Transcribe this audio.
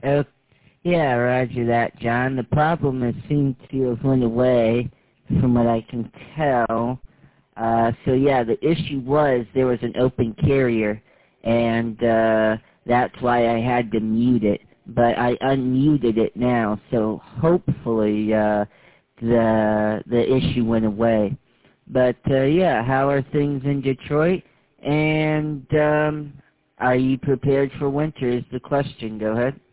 Oh, yeah, roger that, John. The problem has seemed to have went away from what I can tell. So yeah, the issue was there was an open carrier, and that's why I had to mute it. But I unmuted it now, so hopefully the issue went away. But yeah, how are things in Detroit? And are you prepared for winter is the question. Go ahead.